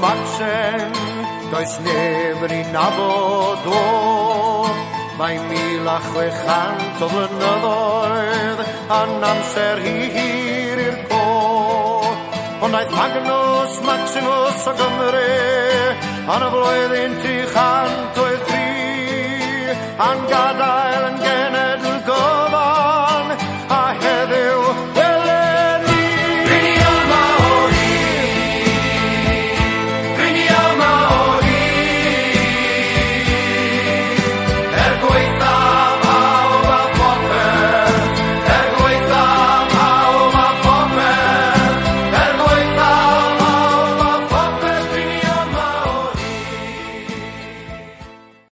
Maxen, does never in Abodo. By Milach we chant of the north, and amser here ko. On aeth Magnus Maximus o Gymru, an y flwyddyn 300.